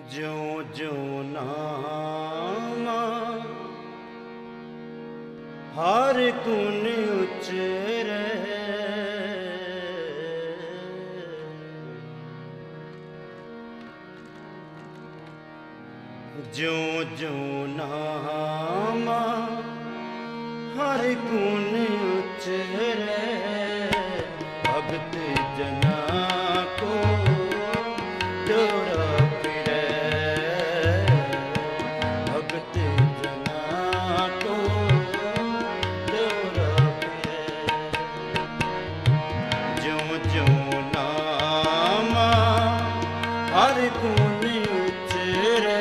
ज्यों ज्यों नामा हर गुण उचरे, ज्यों ज्यों नामा हर गुण उचरे, भगत जना को डोरा फिरे, भगत जना को डोरा फिरे। ज्यों ज्यों नामा हर गुण उचरे,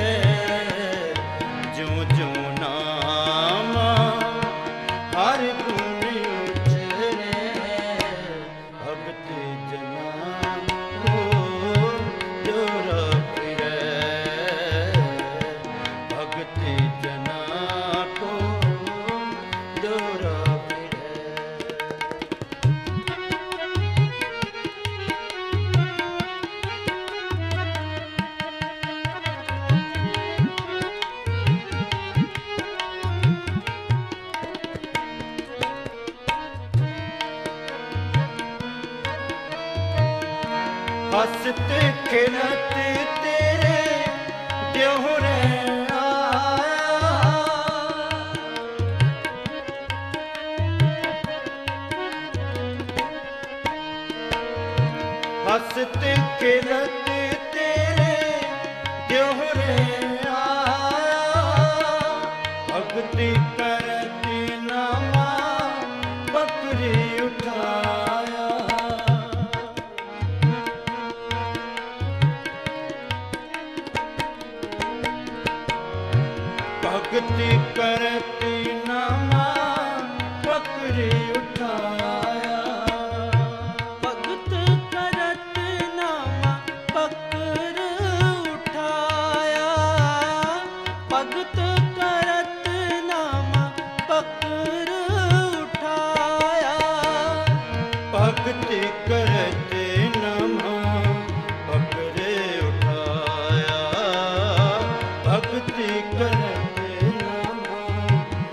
ज्यों ज्यों नामा हर गुण उचरे, भगत जना को डोरा फिरे, भगत जना को डोरा फिरे। हसत खिलत तेरे ड्योहरे आया, हसत खिलत तेरे ड्योहरे आया, भक्ति करती नामा बकरी उठाया, भक्ति करती नामा बकरी उठाया, भगत करत नामा बकर उठाया, भगत करत नामा बकर उठाया, भक्ति करते नामा बकरे उठाया, भक्ति करते नामा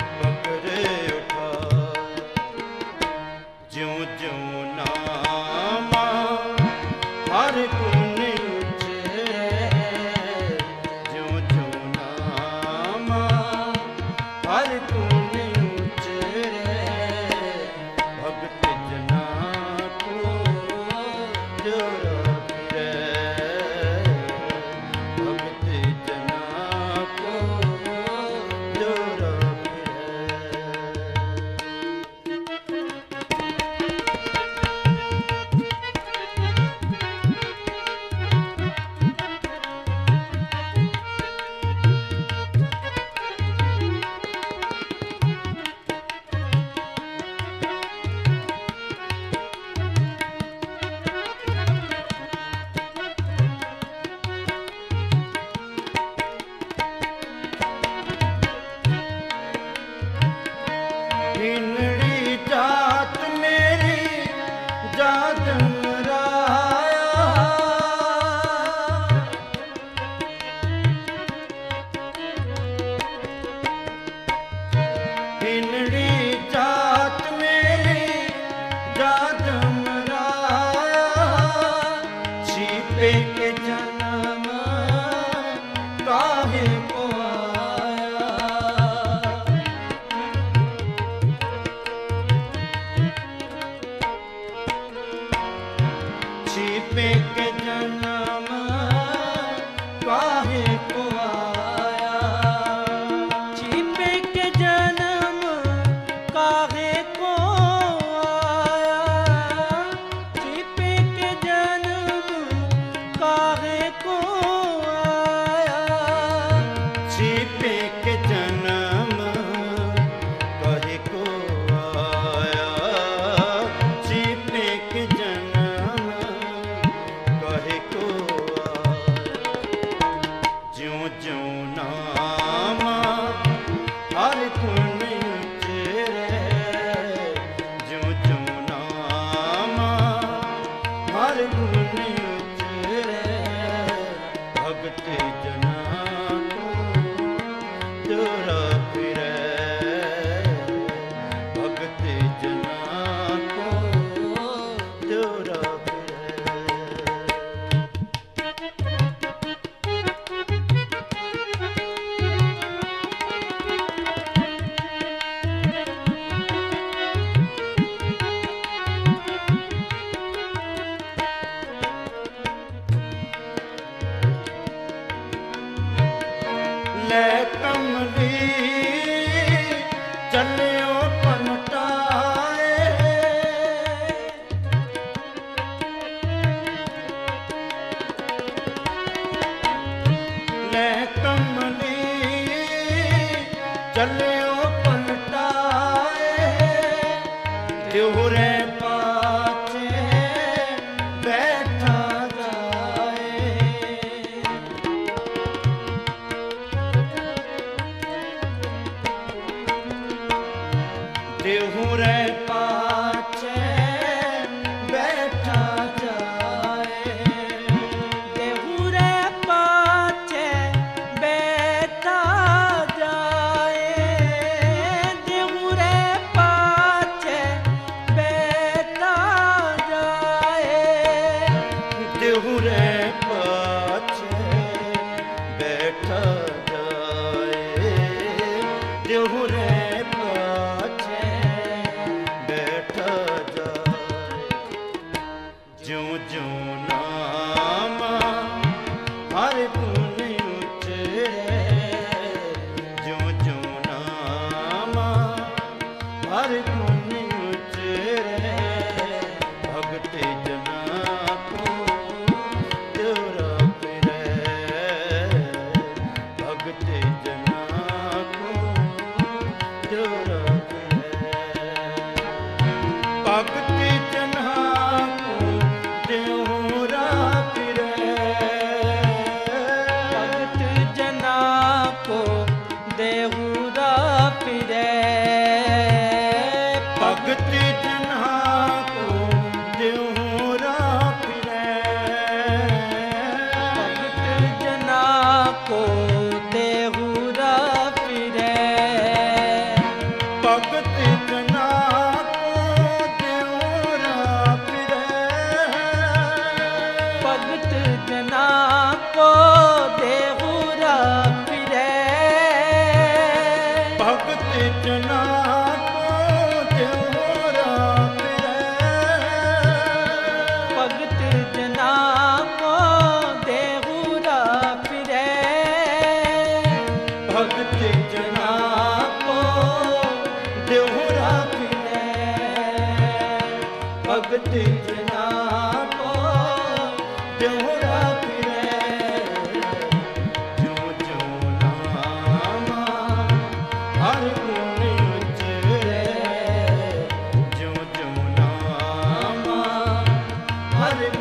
ਲੈ ਕਮਲੀ ਚੱਲਿਓ ਪਲਟਾਏ। ਲੈ ਕਮਲੀ ਚੱਲਿਓ ਪਲਟਾਏ। ਦਿਹੁਰੇ ਪਾਛੇ ਬੈਠਾ ਜਾਏ। ਦਿਹੁਰੇ ਪਾਛੇ ਬੈਠਾ ਜਾਏ। ਦੇਹੁਰੇ ਪਾਛੇ ਬੈਠਾ ਜਾਏ। ਦੇਹੁਰੇ ਪਾਛੇ ਬੈਠਾ ਜਾਏ। ਦਿਹੁਰੇ ਪਾਛੇ ਬੈਠਾ ਜਾਏ। ਦਿਹੁਰੇ ਪਾਛੇ ਬੈਠਾ ਜਾਏ। ਜਿਉਂ ਜਿਉਂ ਨਾਮ ਹਰ ਗੁਣ ਉਚਰੇ। ਜਿਉਂ ਜਿਉਂ ਨਾਮ ਹਰ ਗੁਣ ਉਚਰੇ। ਭਗਤ ਜਨਾ ਕੋ ਦਿਉਰਾ ਫਿਰੈ। ਭਗਤ ਜਨਾ ਕੋ ਦਿਉਰਾ ਫਿਰੈ। ਭਗਤ ਜਨਾ ਕੋ ਦਿਉਰਾ ਫਿਰੈ। ਭਗਤ ਜਨਾ ਕੋ ਦੇਹੁਰਾ ਫਿਰੈ। ਭਗਤ ਜਨਾ ਕੋ ਦਿਉਰਾ ਫਿਰੈ। ਭਗਤ ਜਨਾ ਕੋ ਦੇਹੁਰਾ ਫਿਰੈ। ਭਗਤ ਜਨਾ ਕੋ ਦਿਉਰਾ ਫਿਰੈ। ਭਗਤ ਜਨਾ ਕੋ ਦੇਹੁਰਾ ਫਿਰੈ। ਭਗਤ ਜਨਾ ਕੋ ਦਿਉਰਾ ਫਿਰੈ। ਭਗਤ ਜਨਾ ਕੋ ਦੇਹੁਰਾ ਫਿਰੈ। ਭਗਤ ਜਨਾ ਕੋ ਦਿਉਰਾ ਫਿਰੈ। ਭਗਤ ਜਨਾ ਕੋ ਦਿਉਰਾ ਫਿਰੈ। ਜਿਉਂ ਜਿਉਂ ਨਾਮ ਹਰ ਗੁਣ ਉਚਰੈ। ਜਿਉਂ ਜਿਉਂ ਨਾਮ ਹਰ